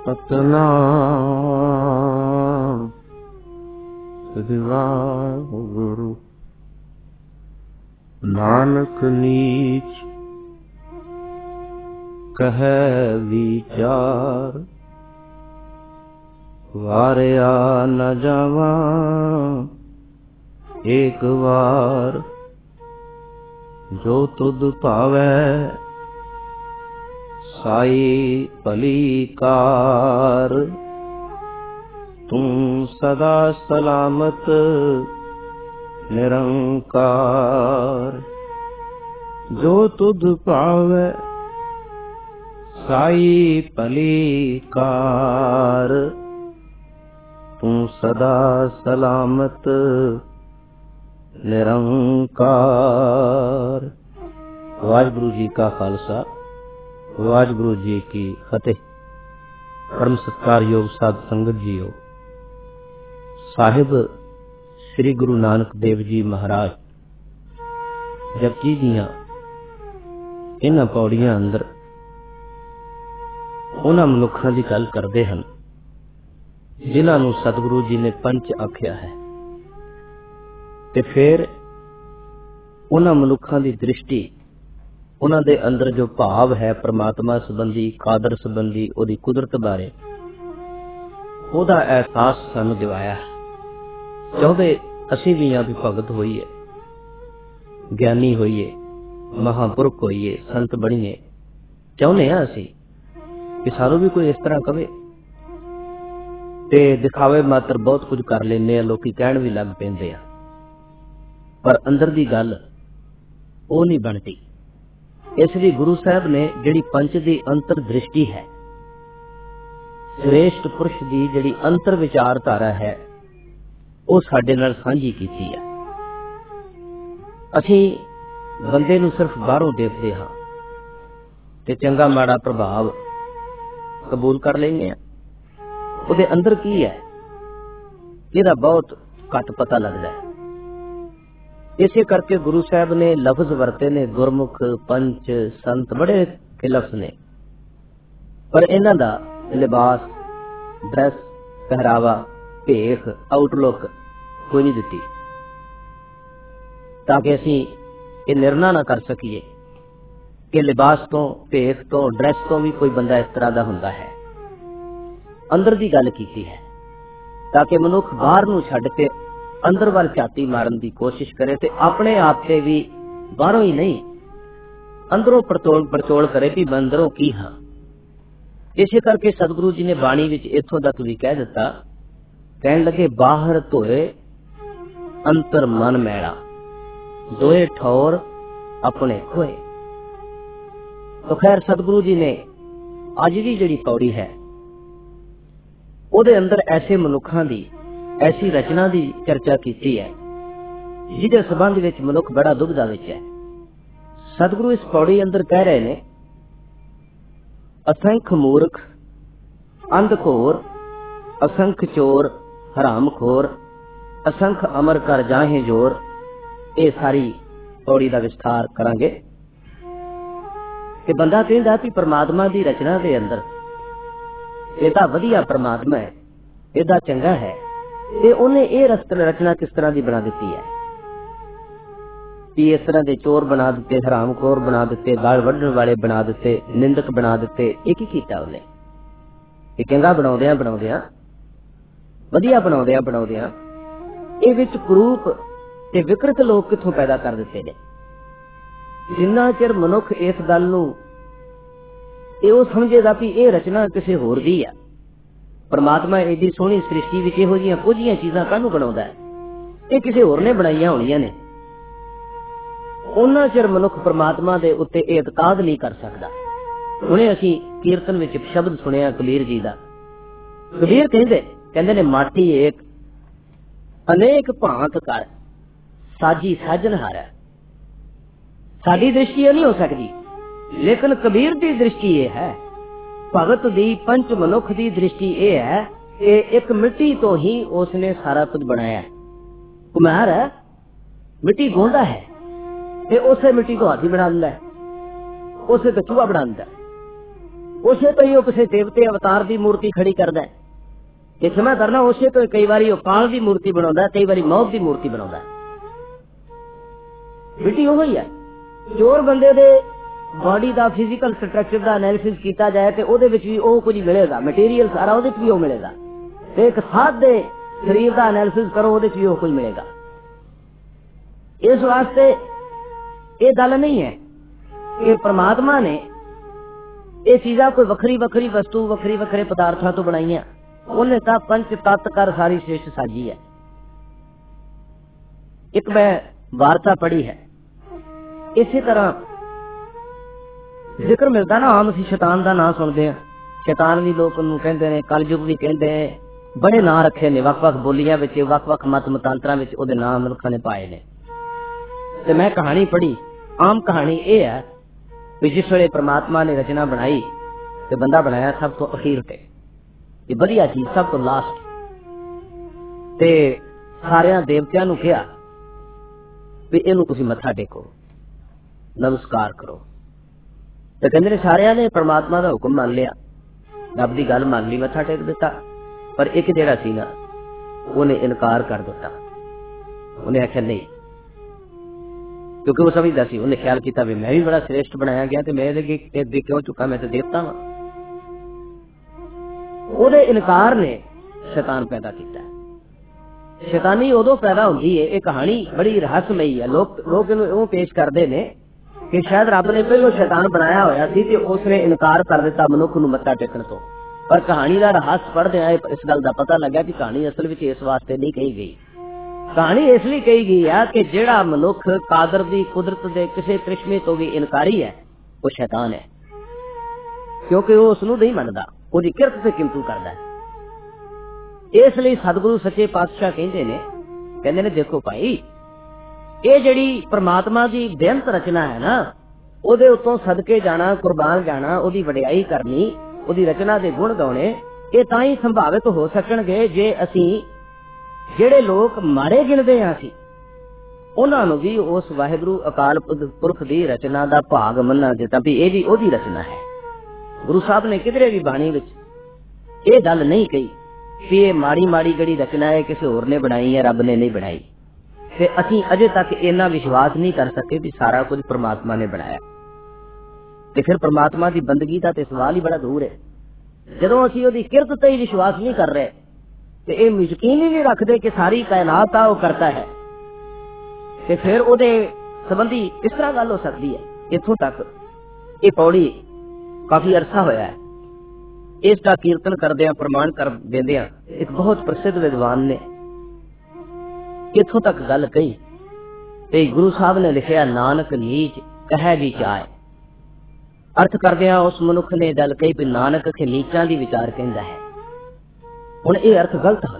ਸਤਨਾਮ ਸ੍ਰੀ ਵਾਹਿਗੁਰੂ। ਨਾਨਕ ਨੀਚ ਕਹੈ ਵਿਚਾਰ, ਵਾਰਿਆ ਨ ਜਾਵਾਂ ਏਕ ਵਾਰ। ਜੋ ਤੁਧ ਭਾਵੈ ਸਾਈ ਭਲੀ ਕਾਰ, ਤੂੰ ਸਦਾ ਸਲਾਮਤ ਨਿਰੰਕਾਰ। ਜੋ ਤੁਧ ਭਾਵੈ ਸਾਈ ਭਲੀ ਕਾਰ, ਤੂੰ ਸਦਾ ਸਲਾਮਤ ਨਿਰੰਕਾਰ। ਵਾਹਿਗੁਰੂ ਜੀ ਕਾ ਖਾਲਸਾ, ਵਾਹਿਗੁਰੂ ਜੀ ਕੀ ਫਤਿਹ। ਪਰਮ ਸਤਿਕਾਰਯੋਗ ਸਾਧ ਸੰਗਤ ਜੀਓ, ਸਾਹਿਬ ਸ੍ਰੀ ਗੁਰੂ ਨਾਨਕ ਦੇਵ ਜੀ ਮਹਾਰਾਜ ਜਪਜੀ ਦੀਆਂ ਇਹਨਾਂ ਪੌੜੀਆਂ ਅੰਦਰ ਉਹਨਾਂ ਮਨੁੱਖਾਂ ਦੀ ਗੱਲ ਕਰਦੇ ਹਨ ਜਿਨ੍ਹਾਂ ਨੂੰ ਸਤਿਗੁਰੂ ਜੀ ਨੇ ਪੰਚ ਆਖਿਆ ਹੈ, ਤੇ ਫਿਰ ਉਹਨਾਂ ਮਨੁੱਖਾਂ ਦੀ ਦ੍ਰਿਸ਼ਟੀ, ਉਹਨਾਂ ਦੇ ਅੰਦਰ ਜੋ ਭਾਵ ਹੈ ਪ੍ਰਮਾਤਮਾ ਸੰਬੰਧੀ, ਕਾਦਰ ਸੰਬੰਧੀ, ਉਹਦੀ ਕੁਦਰਤ ਬਾਰੇ, ਉਹਦਾ ਅਹਿਸਾਸ ਸਾਨੂੰ ਦਿਵਾਇਆ। ਚਾਹੁੰਦੇ ਅਸੀਂ ਵੀ ਵੀ ਭਗਤ ਹੋਈਏ, ਗਿਆਨੀ ਹੋਈਏ, ਮਹਾਂਪੁਰਖ ਹੋਈਏ, ਸੰਤ ਬਣੀਏ। ਚਾਹੁੰਦੇ ਹਾਂ ਅਸੀਂ ਕਿ ਸਾਨੂੰ ਵੀ ਕੋਈ ਇਸ ਤਰ੍ਹਾਂ ਕਵੇ, ਤੇ ਦਿਖਾਵੇ ਮਾਤਰ ਬਹੁਤ ਕੁਝ ਕਰ ਲੈਂਦੇ ਆ, ਲੋਕੀ ਕਹਿਣ ਵੀ ਲੱਗ ਪੈਂਦੇ ਆ, ਪਰ ਅੰਦਰ ਦੀ ਗੱਲ ਉਹ ਨਹੀਂ ਬਣਦੀ। ਇਸ ਲਈ ਗੁਰੂ ਸਾਹਿਬ ਨੇ ਜਿਹੜੀ ਪੰਚ ਦੀ ਅੰਤਰ ਦ੍ਰਿਸ਼ਟੀ ਹੈ, ਸ੍ਰੇਸ਼ਟ ਪੁਰਸ਼ ਦੀ ਜਿਹੜੀ ਅੰਤਰ ਵਿਚਾਰਧਾਰਾ ਹੈ, ਉਹ ਸਾਡੇ ਨਾਲ ਸਾਂਝੀ ਕੀਤੀ ਹੈ। ਅਸੀਂ ਬੰਦੇ ਨੂੰ ਸਿਰਫ ਬਾਹਰੋਂ ਦੇਖਦੇ ਹਾਂ ਤੇ ਚੰਗਾ ਮਾੜਾ ਪ੍ਰਭਾਵ ਕਬੂਲ ਕਰ ਲੈਂਦੇ ਹਾਂ, ਉਹਦੇ ਅੰਦਰ ਕੀ ਹੈ ਇਹਦਾ ਬਹੁਤ ਘੱਟ ਪਤਾ ਲੱਗਦਾ ਹੈ। ਇਸੇ ਕਰਕੇ ਗੁਰੂ ਸਾਹਿਬ ਨੇ ਲਫ਼ਜ਼ ਵਰਤੇ ਨੇ ਗੁਰਮੁਖ, ਪੰਚ, ਸੰਤ, ਬੜੇ ਲਫ਼ਜ਼ ਨੇ, ਪਰ ਇਹਨਾਂ ਦਾ ਲਿਬਾਸ, ਡਰੈਸ, ਪਹਿਰਾਵਾ, ਭੇਖ, ਆਊਟਲੁੱਕ ਕੋਈ ਨਹੀਂ ਦਿੱਤੀ, ਤਾਂ ਕਿ ਅਸੀਂ ਇਹ ਨਿਰਣਾ ਨਾ ਕਰ ਸਕੀਏ ਕਿ ਲਿਬਾਸ ਤੋਂ, ਭੇਖ ਤੋਂ, ਡਰੈਸ ਤੋਂ ਵੀ ਕੋਈ ਬੰਦਾ ਇਸ ਤਰ੍ਹਾਂ ਦਾ ਹੁੰਦਾ ਹੈ। ਅੰਦਰ ਦੀ ਗੱਲ ਕੀਤੀ ਹੈ ਤਾਂ ਕਿ ਮਨੁੱਖ ਬਾਹਰ ਨੂੰ ਛੱਡ ਕੇ ਅੰਦਰ ਵੱਲ ਝਾਤੀ ਮਾਰਨ ਦੀ ਕੋਸ਼ਿਸ਼ ਕਰੇ, ਤੇ ਆਪਣੇ ਆਪ ਤੇ ਵੀ ਬਾਹਰੋਂ ਹੀ ਨਹੀਂ ਅੰਦਰੋਂ ਪੜਚੋਲ ਕਰੇ ਕਿ ਮੈਂ ਅੰਦਰੋਂ ਕੀ ਹਾਂ। ਇਸੇ ਕਰਕੇ ਸਤਿਗੁਰੂ ਜੀ ਨੇ ਬਾਣੀ ਵਿੱਚ ਇੱਥੋਂ ਤੱਕ ਵੀ ਕਹਿ ਦਿੱਤਾ, ਕਹਿਣ ਲੱਗੇ ਬਾਹਰ ਧੋਏ ਅੰਤਰ ਮਨ ਮੈਲਾ, ਦੋਏ ਠੌਰ ਆਪਣੇ ਖੋਏ। ਤਾਂ ਖੈਰ ਸਤਿਗੁਰੂ ਜੀ ਨੇ ਅੱਜ ਦੀ ਜਿਹੜੀ ਪੌੜੀ ਹੈ ਉਹਦੇ ਅੰਦਰ ਐਸੇ ਮਨੁੱਖਾਂ ਦੀ, ਐਸੀ ਰਚਨਾ ਦੀ ਚਰਚਾ ਕੀਤੀ ਹੈ ਜਿਹਦੇ ਸੰਬੰਧ ਵਿੱਚ ਮਨੁੱਖ ਬੜਾ ਦੁਬਿਧਾ ਵਿੱਚ ਹੈ। ਸਤਿਗੁਰੂ ਇਸ ਪੌੜੀ ਅੰਦਰ ਕਹਿ ਰਹੇ ਨੇ, ਅਸੰਖ ਮੂਰਖ, ਅੰਧਖੋਰ, ਅਸੰਖ ਚੋਰ, ਹਰਾਮਖੋਰ, ਅਸੰਖ ਅਮਰ ਕਰ ਜਾਹੇ ਜੋਰ। ਇਹ ਸਾਰੀ ਪੌੜੀ ਦਾ ਵਿਸਥਾਰ ਕਰਾਂਗੇ ਕਿ ਬੰਦਾ ਕਹਿੰਦਾ ਕਿ ਪਰਮਾਤਮਾ ਦੀ ਰਚਨਾ ਦੇ ਅੰਦਰ ਇਹਦਾ ਵਧੀਆ ਪਰਮਾਤਮਾ ਹੈ, ਇਹਦਾ ਚੰਗਾ ਹੈ, ਤੇ ਉਹਨੇ ਇਹ ਰਚਨਾ ਕਿਸ ਤਰ੍ਹਾਂ ਦੀ ਬਣਾ ਦਿੱਤੀ ਹੈ ਕਿ ਇਸ ਤਰ੍ਹਾਂ ਦੇ ਚੋਰ ਬਣਾ ਦਿੱਤੇ, ਹਰਾਮਖੋਰ ਬਣਾ ਦਿੱਤੇ, ਗਾਲ ਵੱਢਣ ਵਾਲੇ ਬਣਾ ਦਿੱਤੇ, ਨਿੰਦਕ ਬਣਾ ਦਿੱਤੇ। ਇਹ ਕੀ ਕੀਤਾ ਉਹਨੇ? ਇਹ ਚੰਗਾ ਬਣਾਉਂਦਿਆਂ ਵਧੀਆ ਬਣਾਉਂਦਿਆਂ ਇਹ ਵਿੱਚ ਕੁਰੂਪ ਤੇ ਵਿਕਰਤ ਲੋਕ ਕਿੱਥੋਂ ਪੈਦਾ ਕਰ ਦਿੱਤੇ ਨੇ। ਜਿੰਨਾ ਚਿਰ ਮਨੁੱਖ ਇਸ ਗੱਲ ਨੂੰ ਉਹ ਸਮਝੇਗਾ ਕਿ ਇਹ ਰਚਨਾ ਕਿਸੇ ਹੋਰ ਦੀ ਆ, ਪਰਮਾਤਮਾ ਏਡੀ ਸੋਹਣੀ ਸ੍ਰਿਸ਼ਟੀ ਵਿੱਚ ਇਹੋ ਜਿਹੀਆਂ ਕੁਝੀਆਂ ਚੀਜ਼ਾਂ ਕਾਹਨੂੰ ਬਣਾਉਂਦਾ ਹੈ, ਇਹ ਕਿਸੇ ਹੋਰ ਨੇ ਬਣਾਈਆਂ ਹੋਣੀਆਂ ਨੇ, ਉਹਨਾਂ ਚਿਰ ਮਨੁੱਖ ਪਰਮਾਤਮਾ ਦੇ ਉੱਤੇ ਇਤਕਾਦ ਨਹੀਂ ਕਰ ਸਕਦਾ। ਹੁਣੇ ਅਸੀਂ ਕੀਰਤਨ ਵਿੱਚ ਸ਼ਬਦ ਸੁਣਿਆ ਕਬੀਰ ਜੀ ਦਾ। ਕਬੀਰ ਕਹਿੰਦੇ ਨੇ ਮਾਟੀ ਏਕ ਅਨੇਕ ਭਾਂਤ ਕਰ ਸਾਜੀ ਸਾਜਨ ਹਾਰਾ। ਸਾਡੀ ਦ੍ਰਿਸ਼ਟੀ ਇਹ ਨਹੀਂ ਹੋ ਸਕਦੀ, ਲੇਕਿਨ ਕਬੀਰ ਦੀ ਦ੍ਰਿਸ਼ਟੀ ਇਹ ਹੈ, ਭਗਤ ਦੀ, ਪੰਚ ਮਨੁੱਖ ਦੀ ਦ੍ਰਿਸ਼ਟੀ ਇਹ ਹੈ ਕਿ ਇੱਕ ਮਿੱਟੀ ਤੋਂ ਹੀ ਉਸਨੇ ਸਾਰਾ ਕੁਝ ਬਣਾਇਆ। ਕੁਮਾਰ ਹੈ, ਮਿੱਟੀ ਗੋਂਦਾ ਹੈ ਤੇ ਉਸੇ ਮਿੱਟੀ ਤੋਂ ਹਾਥੀ ਬਣਾ ਦਿੰਦਾ ਹੈ, ਉਸੇ ਤੋਂ ਚੂਹਾ ਬਣਾ ਦਿੰਦਾ, उसे तो ही किसी देवते अवतार की मूर्ति खड़ी करता है कि क्षमा करना, उसे तो कई बार काल की मूर्ति बना, कई बार मौत की मूर्ति बना। मिट्टी वो ही है। चोर बंदे दे बॉडी का फिजिकल स्ट्रक्चर का एनालिसिस किया जाए तो वो भी वो कुछ मिलेगा, मटेरियल सारा वो भी वो मिलेगा। एक साध दे शरीर का एनालिसिस करो, वो भी वो कुछ मिलेगा। इस वास्ते ये गल नहीं है कि परमात्मा ने ये चीजा कोई वखरी वखरी वस्तु वखरी वखरे पदार्थों तो बनाई, उन्हें तो पंच तत्त कर सारी सृष्टि साजी है। एक मैं वार्ता पढ़ी है, इसी तरह जिक्र मिलता ना, आम असीं शैतान का नाम सुनते हैं। शैतान भी लोग कहते हैं, कलयुग भी कहते हैं, बड़े नाम रखे ने, वख-वख बोलियां विच वख-वख मत मतांतरां विच उहदे नाम मनुखां ने पाए ने। ते मैं कहानी पढ़ी, आम कहानी ये है कि जिस वेले परमात्मा ने रचना बनाई ते बंदा बनाया सब तो अखीर ते, ये वधिया चीज सब तो लास्ट, ते सारियां देवतियां नूं कहा भी इहनूं तुसीं मत्था टेको, नमस्कार करो। तो कहते सारियां ने परमात्मा का हुक्म मान लिया, रब की गल मान ली, मत्था टेक दिता। पर एक जिहड़ा सी ना, उन्हें इनकार कर दिता। उन्हें आख्या नहीं, क्योंकि वो समझदा सी, उन्हें ख्याल किया भी मैं भी बड़ा श्रेष्ठ बनाया गया, तो मैं अगे क्यों चुका, मैं तो देवता वा। उहदे इनकार ने शैतान पैदा किया। शैतानी उदों पैदा होती है, ये कहानी बड़ी रहस्यमयी है। लोग इहनूं पेश करते हैं कि शायद रब ने पहले शैतान बनाया होया सी ते उसने इनकार कर दिता मनुख नूं मत्था टेकण तो। पर कहानी का रहस्य पढ़दे आए इस गल का पता लगा कि कहानी असल में इस वास्ते नहीं कही गई। कहानी इसलिए कही गई है कि जिहड़ा मनुख कादर दी कुदरत दे किसी करिश्मे तो भी इनकारी है, वो शैतान है, क्योंकि वो उसनूं नहीं मनदा, उसदी किरत ते किंतु करदा है। इसलिए सतगुरु सच्चे पातशाह कहंदे ने देखो भाई, ये जिहड़ी परमात्मा की बेअंत रचना है ना, उहदे उत्तों सदके जाना, कुर्बान जाना, उहदी वडियाई करनी, उहदी रचना दे गुण गाउने, ये तां ही संभावित हो सकणगे जे असीं जिहड़े लोग माड़े गिणदे हां असीं उन्हां नूं भी उस वाहिगुरू अकाल पुरख दी रचना दा भाग मन्ना दिता भी ये भी ओहदी रचना है। गुरु साहब ने किधरे भी बाणी विच ये गल नहीं कही कि ये माड़ी माड़ी जड़ी रचना है किसी होर ने बनाई है, रब ने नहीं बनाई। ते असीं अजे तक इन्ना विश्वास नहीं कर सके भी सारा कुछ परमात्मा ने बनाया। ते फिर परमात्मा की बंदगी का तो सवाल ही बड़ा दूर है। जदों असीं ओहदी किरत ते ही विश्वास नहीं कर रहे ते ये यकीन ही नहीं रखते कि सारी कायनात आ वो करता है, ते फिर ओहदे संबंधी किस तरह गल हो सकती है। इत्थों तक ये पौड़ी काफी अरसा होया है, इसका कीर्तन करदे प्रमाण कर देंदे एक बहुत प्रसिद्ध विद्वान ने इत्थों तक गल कही ते गुरु साहब ने लिखिया, नानक नीच कहे विचार। अर्थ करदिया उस मनुख ने गल कही भी नानक के नीचा दी विचार कहंदा है। हुण ये अर्थ गलत है।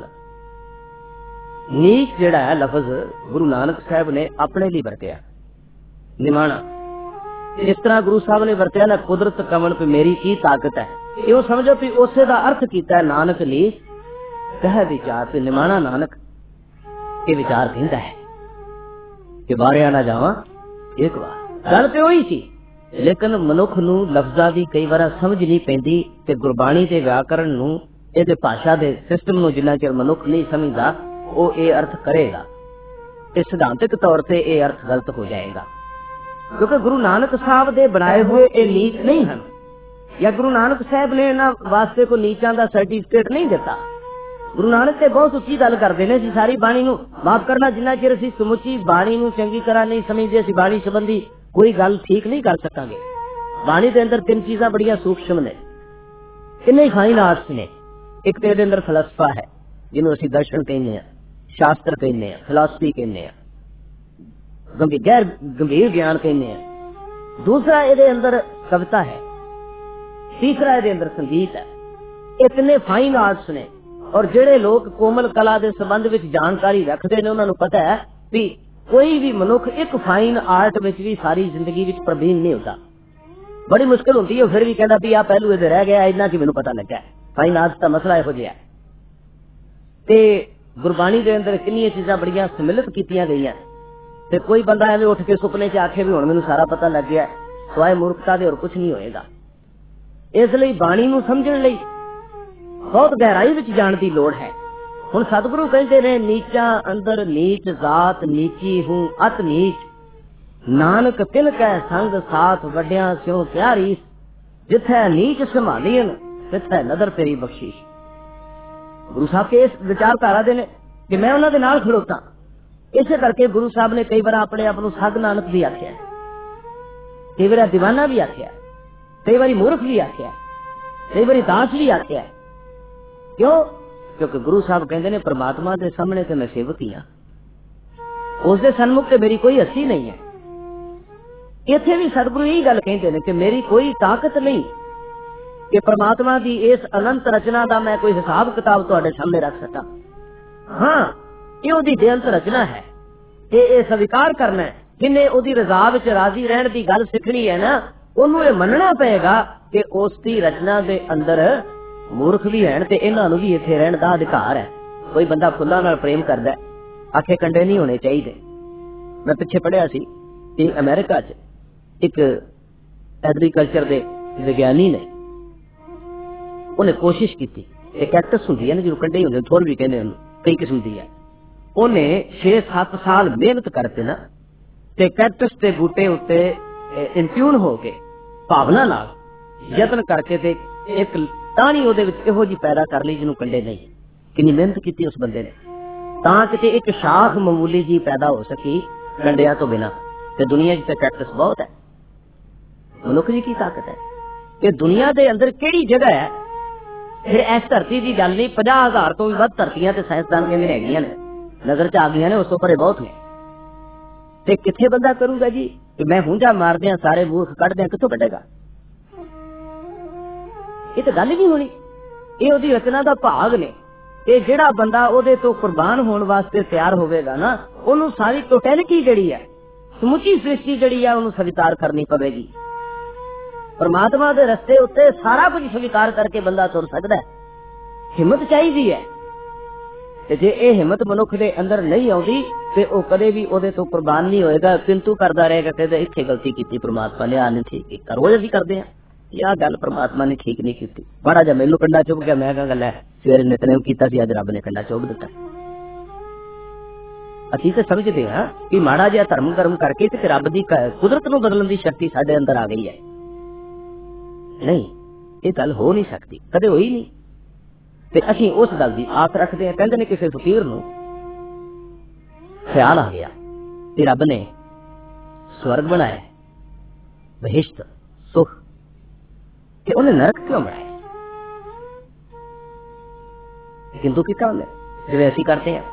नीच जिहड़ा है लफज गुरु नानक साहब ने अपने लिए वरतिया, निमाणा। इस तरह गुरु साहब ने वरतिया ना कुदरत कमन पे मेरी की ताकत है, यो समझो भी उसे दा अर्थ कीता है नानक नीच कहे विचार, पे निमाणा नानक के विचार कहता है कि बारिया ना जावा एक बार। गल तो वही सी, लेकिन मनुख नूं लफ्जां दी कई बार समझ नहीं पैंदी ते गुरबाणी ते व्याकरण नूं इहदे भाषा दे सिस्टम नूं जिन्ना चिर मनुख नहीं समझदा वो ये अर्थ करेगा, इस सिद्धांतिक तौर पे ये अर्थ गलत हो जाएगा। क्योंकि गुरु नानक साहब दे बनाए हुए ये नीच नहीं हैं, या गुरु नानक साहब ने इन्हां वास्ते को नीचां दा सर्टिफिकेट नहीं दिता। गुरु नानक ते बहुत उच्ची गल करदे ने, सारी बाणी नूं माफ करना, जिन्ना चिर असीं समुची बाणी नूं चंगी तरह नहीं समझदे असीं बाणी संबंधी कोई गल ठीक नहीं कर सकांगे। बाणी दे अंदर तीन चीज़ां बड़ियां सूक्ष्म ने, किन्ने फाइन आर्ट्स ने। एक तो इहदे अंदर फलसफा है जिन्हों असीं दर्शन कहने, शास्त्र कहने, फिलासफी कहने, गैर गंभीर ज्ञान कहने। दूसरा इहदे अंदर कविता है, तीसरा इहदे अंदर संगीत है। इतने फाइन आर्ट्स ने, और जिहड़े लोग कोमल कला के संबंध में जानकारी रखते हैं उन्होंने पता है भी कोई भी मनुख एक फाइन आर्ट में भी सारी जिंदगी में प्रवीण नहीं होता। बड़ी मुश्किल होती है, फिर भी कहता भी आ पहलू इधर रह गया, इन्ना कि मैनू पता लगा फाइन आर्ट का मसला इहो जिहा ते गुरबाणी के अंदर कितनी चीज़ां बड़ियां सम्मिलित कीतियां गईयां ते कोई बंदा एवं उठ के सुपने च आखे भी हुण मैनू सारा पता लग गया, सवाए मूर्खता दे और कुछ नहीं होएगा। इसलिए बाणी नूं समझण लई बहुत गहराई विच जाण दी लोड़ है। हुण सतगुरु कहते ने नीचा अंदर नीच जात नीची हूं अत नीच, नानक तिन कै संग साथ वड्या स्यों प्यारी, जिथे नीच संभालियन तिथे नदर तेरी बख्शीश। गुरु साहब के इस विचारधारा दे ने कि मैं उन्हां दे नाल खड़ोता। इसे करके गुरु साहब ने कई बार अपने आप नूं साध नानक भी आख्या, कई बार दीवाना भी आख्या, कई बार मूर्ख भी आख्या, कई बार दास भी आख्या। क्यों? क्योंकि गुरु साहब कहते ने परमात्मा के सामने तो मैं सेवक ही हाँ, उसके सन्मुख ते मेरी कोई हस्ती नहीं है। इत्थे भी सतगुरु यही गल कहते हैं कि मेरी कोई ताकत नहीं कि परमात्मा की इस अनंत रचना का मैं कोई हिसाब किताब तुहाडे सामने रख सका। हाँ, ये ओदी बेअंत रचना है, ये स्वीकार करना है। जिन्हें ओदी रजा विच राजी रहने की गल सीखनी है ना, उन्होंने मनना पएगा कि उसकी रचना के अंदर मूर्ख भी हैं ते इन्हां नूं भी इत्थे रहण दा अधिकार है। कोई बंदा फुल्लां नाल प्रेम करदा है, आखे कंडे नहीं होने चाहिए। मैं पिछे पढ़िया सी कि अमेरिका च एक एग्रीकल्चर के विज्ञानी ने उन्हें कोशिश की, कैक्टस हुंदी है ना जो कंडे होंदे थोड़ भी कहंदे कई किस्म दी है, उन्हें 6-7 साल मेहनत करके ना ते कैक्टस के बूटे उत्ते इंट्यून हो के भावना नाल यत्न करके ते एक टाणी ओदे विच इहो जी पैदा कर ली जिन्हों कंडे नहीं। कितनी मेहनत की उस बंदे ने तां किते एक शाख मामूली जी पैदा हो सकी कंडिया तो बिना। ते दुनिया जिते कैक्टस बहुत है। मनुख जी की ताकत है कि दुनिया के अंदर केड़ी जगह है, फिर इस धरती की गल नहीं, 50,000 तो भी वध धरतियां ते साइंसदान कहंदे हैगियां ने, नजर च आ गईयां ने, उस तो परे बहुत ने। ते किथे बंदा करूंगा जी कि मैं हुंजा मार दियां सारे मूर्ख कढ दियां, किथों कढेगा? ये तो गल ही नहीं होनी। ये ओदी रचना दा भाग ने। ये जेड़ा बंदा ओदे तो कुर्बान होने वास्ते तैयार होवेगा ना, ओनू सारी टोटैलिटी जिहड़ी है, समुची सृष्टि जिहड़ी है, ओनू स्वीकार करनी पवेगी। परमात्मा दे रस्ते उत्ते सारा कुछ स्वीकार करके बंदा तुर सकदा है। हिम्मत चाहिदी है। ते जे ये हिम्मत मनुख दे अंदर नहीं आउंदी ते ओ कदे भी ओदे तो कुर्बान नहीं होएगा, किंतु करदा रहेगा कि इत्थे गलती कीती परमात्मा ने, आ नहीं ठीक कीता। रोज असीं करदे हां, यह गल परमात्मा ने ठीक नहीं की। बड़ा जा मैनू कंडा चुभ गया, मैं कहां गल है सवेरे नितनेम कीता सी, अज रब ने कंडा चुभ दिता। असीं ते समझदे हां कि माड़ा जिहा धर्म कर्म करके ते रब दी कुदरत नूं बदलण दी शक्ति साडे अंदर आ गई है। नहीं, ये गल हो नहीं सकती, कदे होई नहीं। ते असीं उस गल दी आस रखदे हां। कहंदे ने किसी फकीर नूं ख्याल आ गया कि रब ने स्वर्ग बनाया, बहिश्त सुख, कि उन्हें नरक क्यों बनाया? किंतु किया उन्हें, जिवें असीं करते हैं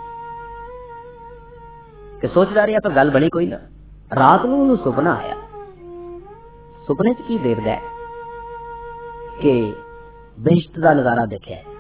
कि सोचदा रहा पर गल बनी कोई ना। रात नूं उन्हें सुपना आया। सुपने च की देखदा है कि बहिश्त का नजारा देखा है।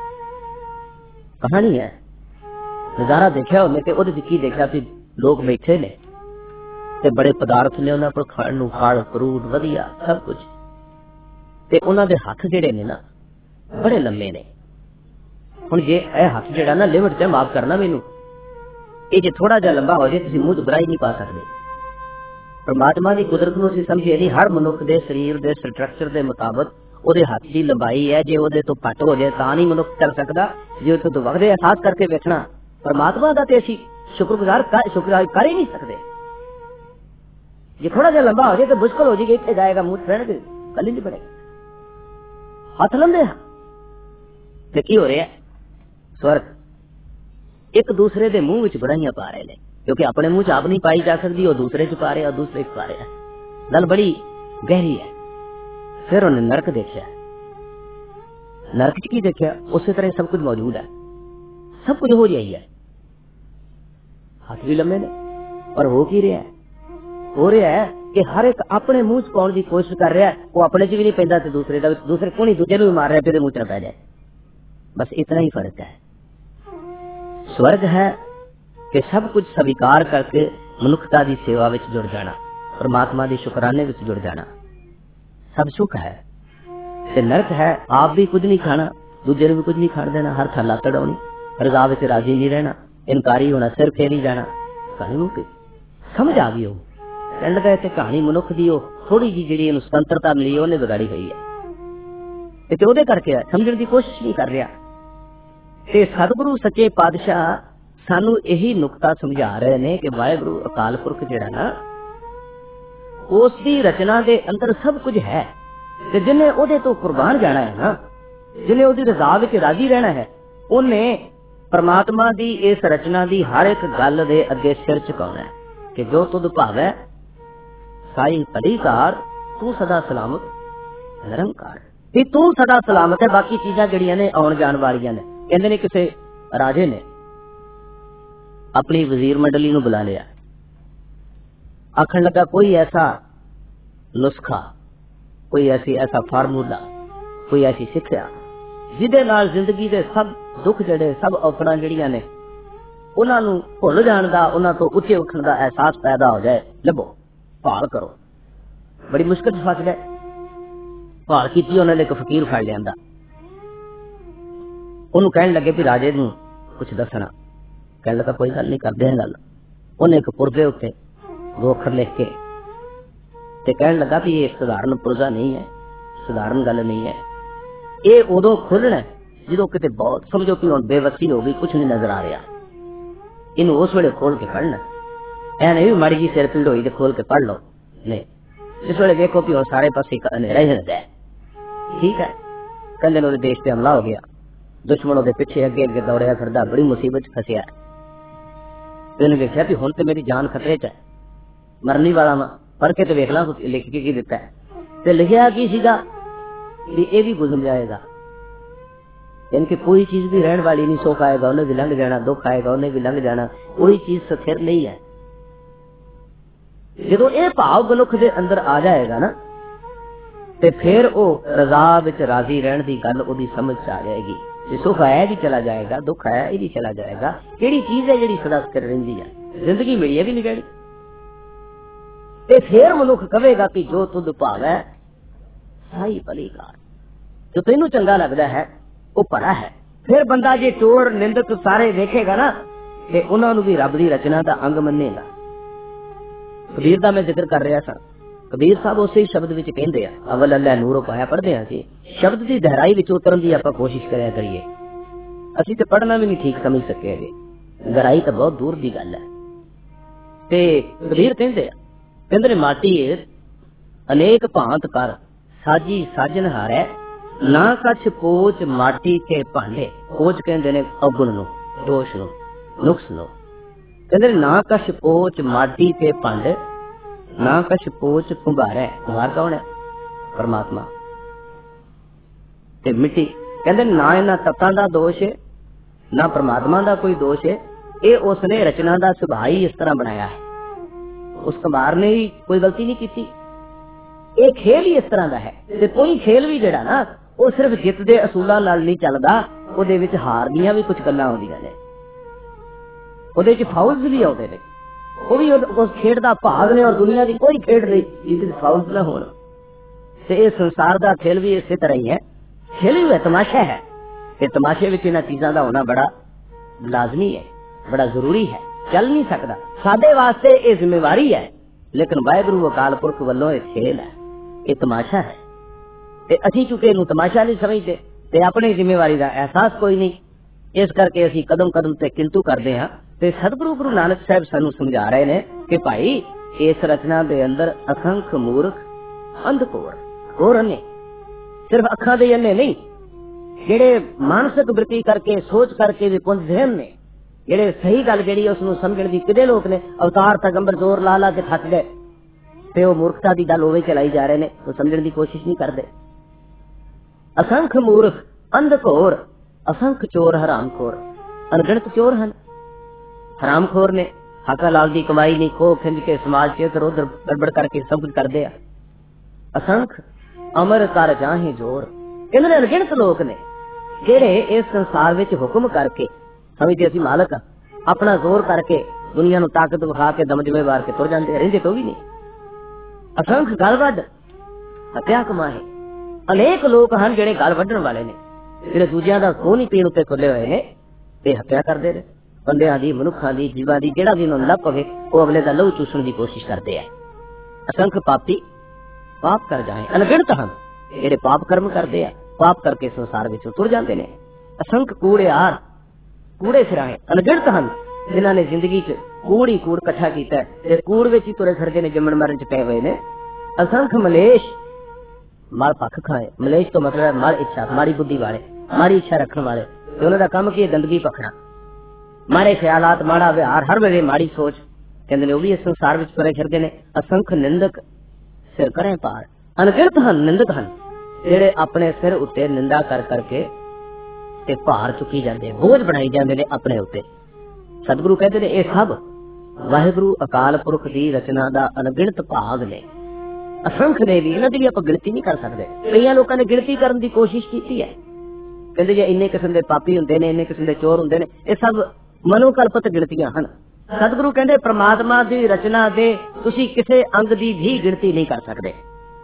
कहानी है, नजारा देखा उन्हें ते उहदे च की देखा कि लोग बैठे ने ते बड़े पदार्थ ने उन्हां कोल खाण नूं, फल फ्रूट वधिया सब कुछ, ते उन्हां दे हथ जिहड़े ने ना बड़े लंबे ने। हुण जे यह हथ जिहड़ा ना लिमिट च, माफ करना मैनू, ये जे थोड़ा जिहा लंबा हो जाए तुसीं मूंह च बुराई नहीं पा सकदे। परमात्मा की कुदरत नूं असीं समझीए नहीं। हर मनुख दे शरीर दे स्ट्रक्चर दे मुताबिक ਉਹਦੇ हथ की लंबाई है। जे ਉਹਦੇ ਤੋਂ ਘੱਟ हो जाए ਤਾਂ नहीं मनुख कर सकता। जे ਉਹਦੇ ਤੋਂ ਵੱਧ एहसास करके वेखना परमात्मा का, तो असीं शुक्रगुजार कर ही नहीं सकते। जे थोड़ा जिहा लंबा हो जाए तो मुश्किल हो जाएगी, इतने जाएगा मुंह रहने के गल ही नहीं बनेगी। हथ लंबे हैं तो की हो रहा है? स्वर्ग एक दूसरे के मुंह विच बड़ाइयां पा रहे हैं, क्योंकि अपने मुंह च आप नहीं पाई जा सकती, वो दूसरे च पा रहे और दूसरे च पा रहे। गल बड़ी गहरी है। फिर उन्हें नरक देखा। नरक च की देखा? उसी तरह सब कुछ मौजूद है, सब कुछ हो जाई है। हाथ भी लंबे ने, और हो की रहा है? हो रहा है कि हर एक अपने मुंह च पाउण की कोशिश कर रहा है। वो अपने च भी नहीं पैंदा ते दूसरे को नहीं, दूजे भी मार रहा है, मुंह च पै जाए। बस इतना ही फर्क है। स्वर्ग है कि सब कुछ स्वीकार करके मनुष्यता की सेवा में जुड़ जाना, परमात्मा की शुकराने में जुड़ जाना, सब सुख है। ते नरक है आप भी कुछ नहीं खाना, दूजे ने भी कुछ नहीं खाण देना, हर थल्ला तड़ाउणी, रजा विच राजी नहीं रहना, इनकारी होना, सिर फेरी जाना। कहानी की समझ आ गई। कहने लगा इत्थे कहानी मनुख दी थोड़ी जी जिहड़ी इहनूं स्वतंत्रता मिली उन्हें बिगाड़ी हुई है। ते ओहदे करके समझण दी कोशिश नहीं कर रहा। ते सतगुरु सच्चे पातशाह सानू यही नुकता समझा रहे ने कि वाहिगुरु अकाल पुरख जिहड़ा ना उसकी रचना दे अंदर सब कुछ है, ते जिन्हें ओहदे तो कुर्बान जाना है ना, जिन्हें ओहदी रज़ा विच राजी रहना है, उन्हें परमात्मा दी इस रचना दी हर एक गल दे अगे सिर झुकाउणा है कि जो तुद भावै साई भलीकार तू सदा सलामत निरंकार। कि तू सदा सलामत है, बाकी चीजां जिहड़ियां ने आउण जाण वालियां ने। कहंदे ने किसे राजे ने अपनी वजीर मंडली नूं बुला लिया, आखण लगा कोई ऐसा नुस्खा, कोई ऐसा फार्मूला, कोई ऐसी सिक्ख्या जिहदे नाल जिंदगी दे सब दुख जिहड़े सब औकड़ां जिहड़ियां ने उन्हां नूं भुल जाण दा, उन्हां तो उच्चे उठण दा एहसास पैदा हो जाए। लभो भाल करो। बड़ी मुश्किल फस गए। भाल कीती, उन्हां ने एक फकीर फड़ लिआंदा, उन्होंने कहने लगे भी राजे नूं कुछ दसना। कहने लगा कोई गल नहीं, करदे हां गल। उन्हें एक पुरजे उत्ते 2 अखर लिख के ते कहने लगा भी ये साधारण पुरजा नहीं है, साधारण गल नहीं है, ये उदों खुलना जो किते बहुत समझो कि हुण बेवसी हो गई, कुछ नहीं नजर आ रहा, इनू उस वेले खोल के पढ़ना। ऐ नहीं भी माड़ी जी सिर पीड़ होई ते खोल के पढ़ लो, नहीं, जिस वेले देखो कि सारे पासे अंधेरा ही रहता है। ठीक है, कहंदे ने देश पे हमला हो गया, दुश्मन उहदे पिछे अगे अगे दौड़िया फिरदा, बड़ी मुसीबत फसिया। उन्हें देखा भी हुण ते मेरी जान खतरे च है, मरनी वाला वा, पढ़ के तो वेख ला लिख के की दिता है। ते लिखिया की सीगा भी ये भी गुजर जाएगा, इनकी कोई चीज भी रहने वाली नहीं, सुख आएगा उन्हें भी लंघ जाना, दुख आएगा उन्हें भी लंघ जाना, कोई चीज स्थिर नहीं है। जो ये भाव मनुख के अंदर आ जाएगा ना, ते फिर वो रजा विच राजी रहने की गल उहदी समझ आ जाएगी। सुख आया भी चला जाएगा, दुख आया ये भी चला जाएगा, केड़ी चीज है जिहड़ी सदा स्थिर रहिंदी है, जिंदगी मिली है भी नहीं रहनी। ते फिर मनुख कहेगा कि जो तुद भावै साई भलीकार, जो तेनू चंगा लगता है वो भला है। फिर बंदा जे चोर निंदक सारे देखेगा ना, ते उन्हां नूं भी रब दी रचना दा अंग मन्नेगा। कबीर दा मैं जिक्र कर रहा था, कबीर साहब उस ही शब्द विच कहंदे आ, अवल अल्लाह नूर पाया पढ़दे आ जी, शब्द की गहराई विच उतरन दी आपां कोशिश करिया करिए। असीं ते पढ़ना भी नहीं ठीक समझ सके, गहराई तो बहुत दूर दी गल है। ते कबीर कहंदे आ, कहंदे ने माटी अनेक भांत कर साजी साजन हारै, ना कछ पोच माटी के भांडे। पोच कहंदे ने अवगुण नूं, दोष नूं, नुक्स नूं। कहंदे ना कछ पोच माटी के भांडे, ना कछ पोच कुंभारे। कुंभार कौन है? परमात्मा। ते मिट्टी कहंदे ना इन्हां तत्तां दा दोष है, ना परमात्मा दा कोई दोष है, ये उसने रचना दा सुभाव ही इस तरह बनाया है। उस कुंभार ने ही कोई गलती नहीं की, ये खेल ही इस तरह का है। ते कोई खेल भी जिहड़ा ना वो सिर्फ जित दे असूलां नाल नहीं चलदा, उहदे विच हार दीयां भी कुछ गल्लां आउंदियां ने, उहदे विच फाउल्स भी आउंदे ने, वो भी उस खेड दा भाग ने। और दुनिया की कोई खेड नहीं जिहदे विच फाउल्स ना होण। ते इस संसार दा खेल भी इस तरह ही है, खेल ही है, तमाशा है। ते तमाशे विच इन्हां चीज़ां दा होना बड़ा लाजमी है, बड़ा जरूरी है, चल नहीं सकता। साडे वास्ते ये जिम्मेवारी है, लेकिन वाहिगुरू अकाल पुरख वल्लों ये खेल है, ये तमाशा है। ते असीं चुके इनू तमाशा नहीं समझते, ते अपनी जिम्मेवारी का एहसास कोई नहीं, इस करके असीं कदम कदम ते किंतु करते हाँ। ते सतगुरु गुरु नानक साहब सानू समझा रहे ने कि भाई इस रचना दे अंदर असंख मूर्ख अंधकोर होर अन्ने, सिर्फ अखां दे अन्ने नहीं, जेड़े मानसिक वृत्ति करके सोच करके भी पुंज जहन ने, जेड़े सही गल जेड़ी उसनू समझण दी किदे लोग ने अवतार पैगंबर जोर ला ला के थक गए, ते वो मूर्खता दी गल ओवे चलाई जा रहे ने, वो समझण दी कोशिश नहीं करते। असंख मूर्ख अंधकोर, असंख चोर हरामखोर, अनगिनत चोर हैं, हरामखोर ने, हक हलाल दी कमाई नहीं खो खिंज के समाज के इधर उधर गड़बड़ करके सब कुछ कर दिया। असंख अमर कर जाहे जोर, इन्होंने अनगिनत लोग ने जेड़े इस संसार विच हुक्म करके समझते असीं मालक अपना जोर करके दुनिया नूं ताकत विखा के दम जमे वार के तुर जाते, रहिंदे तो भी नहीं। असंख गल वड्ड हत्या कमाए, अनेक लोग हैं जेड़े गल वड्डण वाले ने, जेड़े दूजियां दा खून ही पीण उत्ते खुले हुए ने ते हत्या करदे ने, बंदियां दी, मनुखां दी, जीवां दी, जेड़ा भी उन्हां लभ पवे वो अगले दा लहू चूसण दी कोशिश करदे आ। असंख पापी पाप कर जाए, अनगिनत हैं जेड़े पाप कर्म करदे आ, पाप करके संसार विचों तुर जाते ने। असंख्य कूड़ेयार कूड़े फिराए अनगिनत हन जिन्हां ने जिंदगी च कूड़ ही कूड़ इकट्ठा कीता है ते कूड़ विच ही तुरे फिरदे ने, जम्मण मरण च पए हुए ने। असंख्य मलेश मल पख खाए, मलेश तो मतलब है मल इच्छा, माड़ी बुद्धि वाले, माड़ी इच्छा रखने वाले, ते उन्हां दा काम की गंदगी पखना, माड़े ख्यालात, माड़ा व्यवहार, हर वेले माड़ी सोच, कहंदे ने ओह भी इस संसार विच तुरे फिरदे ने। असंख्य निंदक सिर करें पार, अनगिनत हन निंदक हन जेड़े अपने सिर उत्ते निंदा कर करके ते भार चुकी जाते, बोझ बनाई जाते ने अपने उत्ते। सतगुरु कहते ने ये सब वाहिगुरु अकाल पुरख दी रचना दा अनगिनत भाग ने। असंख्य ने भी, इन्हां दी भी आपां गिणती नहीं कर सकते। कई लोगों ने गिणती करने की कोशिश की है, कहते जे इन्ने किस्म के पापी हुंदे ने, इन्ने किस्म के चोर हुंदे ने, ये सब मनोकल्पित गिणतियां हन। सतगुरु कहते परमात्मा दी रचना दे तुसी किसी अंग दी भी गिणती नहीं कर सकते।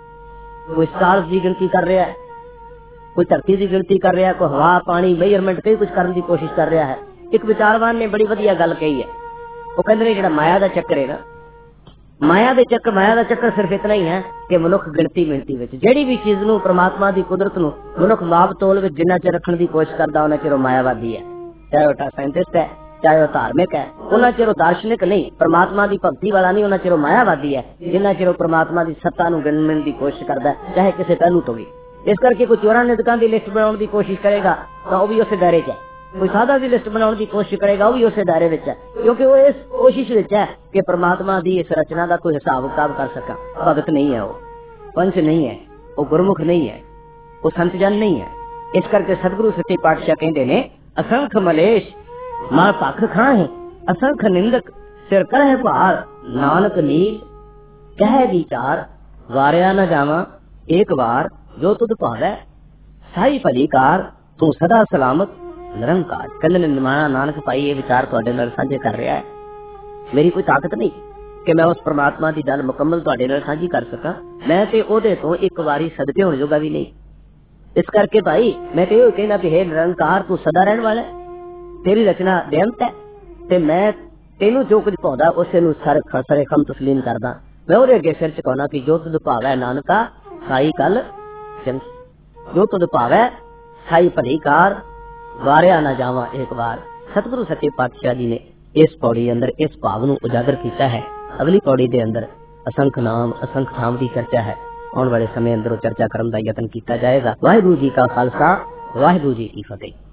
कोई स्टार्स की गिणती कर रहा है, कोई धरती की गिणती कर रहा है, कोई हवा पानी मेजरमेंट कई कुछ करने की कोशिश कर रहा है। एक विचारवान ने बड़ी वधिया गल कही है, वो कहते हैं जिहड़ा माया दा चक्कर है ना, माया दा चक्कर सिर्फ इतना ही है कि मनुख गिणती मिणती विच जिहड़ी भी चीज नूं परमात्मा दी कुदरत नूं मनुख माप तोल विच जिन्ना चिर रखण दी कोशिश करदा उन्ना चिर मायावादी है। चाहे वह साइंटिस्ट है, चाहे वह धार्मिक है, उन्ना चिर दार्शनिक नहीं, परमात्मा दी भगती वाला नहीं, उन्ना चिर मायावादी है जिन्ना चिर परमात्मा दी सत्ता नूं गिणन दी कोशिश करदा है, चाहे किसी पहलू तो भी। इस करके कोई चोरां निंदकां दी लिस्ट बनाउण दी कोशिश करेगा तो वह भी उस दायरे च है, कोई साधा दी लिस्ट बनाने की कोशिश करेगा वो भी उस दायरे विच है, क्योंकि वो इस कोशिश विच है कि परमात्मा दी इस रचना का कोई हिसाब किताब कर सका। भगत नहीं है, वो पंच नहीं है, वो गुरमुख नहीं है, वो संत जन नहीं है। इस करके सतगुरु सच्चे पातशाह कहते ने असंख्य मलेश मां पख खाए, असंख्य निंदक सिर करे भार, नानक नीच कह विचार, वारिया न जावा एक बार जो तुद भावै, साई भली कार तू सदा सलामत निरंकार। कहते निमाना नानक भाई ये विचार तुहाडे नाल साझे कर रहा है, मेरी कोई ताकत नहीं कि मैं उस परमात्मा की गल मुकम्मल तुहाडे नाल साझी कर सका, मैं ते ओदे तो एक बारी सदके होने जोगा भी नहीं। इस करके भाई मैं तो ये कहना कि हे निरंकार तू सदा रहने वाला है, तेरी रचना बेअंत है, ते मैं तेनू जो कुछ पाउंदा उसे नूं सरे खम तस्लीम करदा। मैं ओदे अगे सिर झुकाउणा कि जो तुद भावै नानका साई कल चंग, जो तुद भावै साई भली कार वारिया ना जावा एक बार। सतगुरु सच्चे पातशाह जी ने इस पौड़ी अंदर इस भाव नूं उजागर किया है। अगली पौड़ी दे अंदर असंख्य नाम असंख्य धाम की चर्चा है, आने वाले समय अंदर चर्चा करने का यत्न किया जाएगा। वाहिगुरू जी का खालसा, वाहिगुरू जी की फतेह।